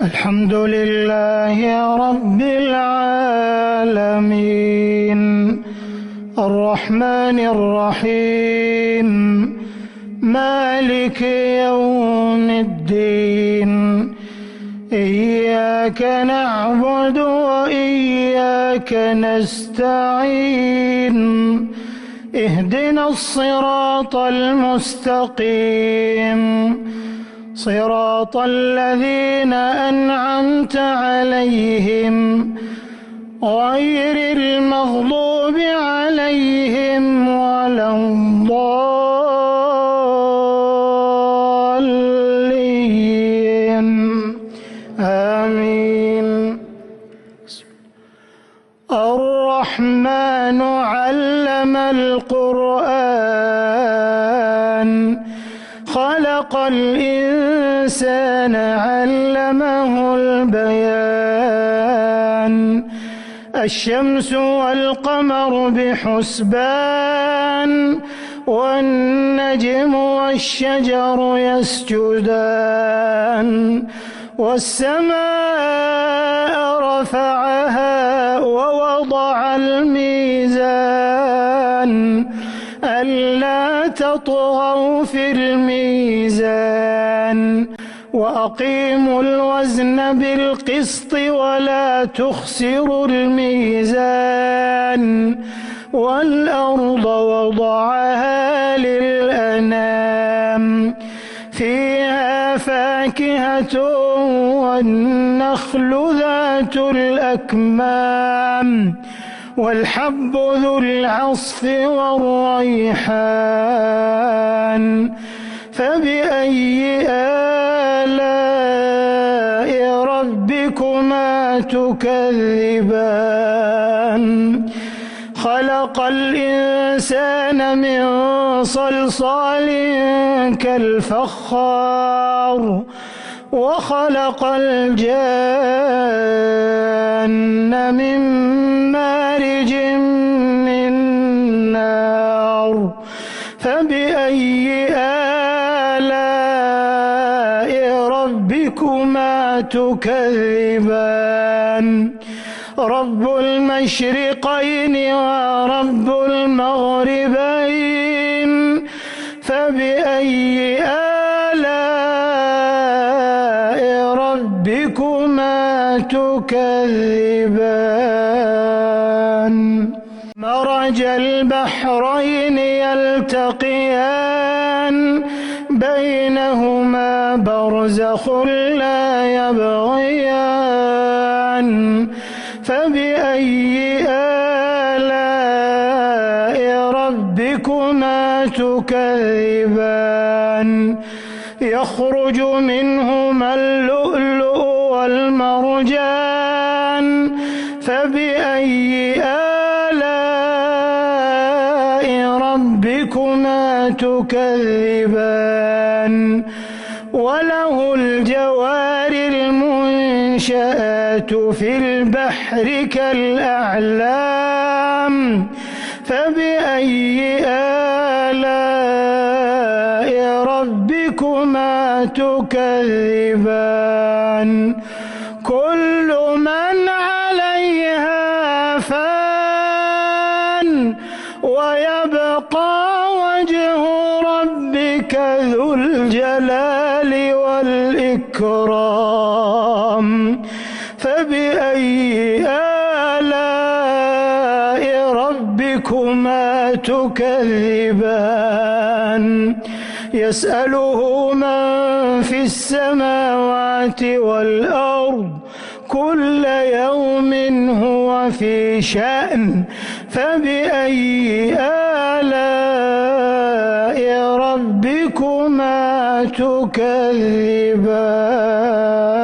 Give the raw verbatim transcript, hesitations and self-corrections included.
الحمد لله رب العالمين الرحمن الرحيم مالك يوم الدين إياك نعبد وإياك نستعين اهدنا الصراط المستقيم صراط الذين أنعمت عليهم غير المغضوب عليهم ولا الضالين آمين. الرحمن علم القرآن خلق الإنسان علمه البيان الشمس والقمر بحسبان والنجم والشجر يسجدان والسماء رفعها ووضع الميزان ألا تطغوا في الميزان وأقيموا الوزن بالقسط ولا تخسروا الميزان والأرض وضعها للأنام فيها فاكهة والنخل ذات الأكمام والحب ذو العصف والريحان فبأي آلاء ربكما تكذبان خلق الإنسان من صلصال كالفخار وخلق الجان من مارج من نار فبأي آلاء ربكما تكذبان رب المشرقين ورب المغربين فبأي آلاء ربكما تكذبان مرج البحرين يلتقيان بينهما برزخ لا يبغيان فبأي آلاء ربكما تكذبان يخرج منهما اللؤلؤ والمرجان فبأي آلاء ربكما تكذبان وله الجوار المنشآت في البحر كالأعلام فبأي آلاء ربكما تكذبان كل من عليها فان ويبقى وجه ربك ذو الجلال والإكرام فبأي آلاء ربكما تكذبان يسأله من في السماوات والأرض كل يوم هو في شأن فبأي آلاء ربكما تكذبان.